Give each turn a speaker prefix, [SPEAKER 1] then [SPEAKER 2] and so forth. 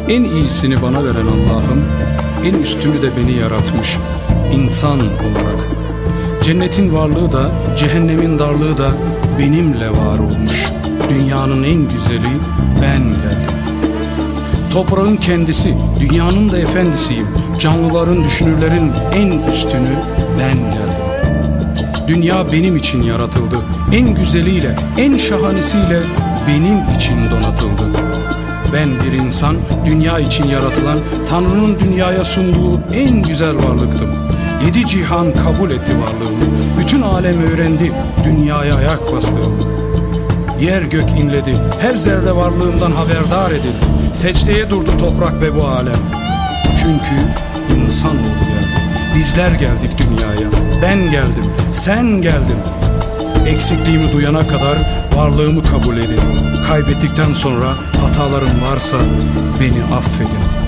[SPEAKER 1] En iyisini bana veren Allah'ım, en üstünü de beni yaratmış insan olarak. Cennetin varlığı da, cehennemin darlığı da benimle var olmuş. Dünyanın en güzeli ben geldim. Toprağın kendisi, dünyanın da efendisiyim. Canlıların, düşünürlerin en üstünü ben geldim. Dünya benim için yaratıldı. En güzeliyle, en şahanesiyle benim için donatıldı. Ben bir insan, dünya için yaratılan, Tanrı'nın dünyaya sunduğu en güzel varlıktım. 7 cihan kabul etti varlığımı. Bütün alem öğrendi dünyaya ayak bastığımı. Yer gök inledi, her zerre varlığımdan haberdar edildi. Secdeye durdu toprak ve bu alem. Çünkü insanoğlu geldi. Bizler geldik dünyaya. Ben geldim, sen geldin. Eksikliğimi duyana kadar varlığımı kabul edin. Kaybettikten sonra hatalarım varsa beni affedin.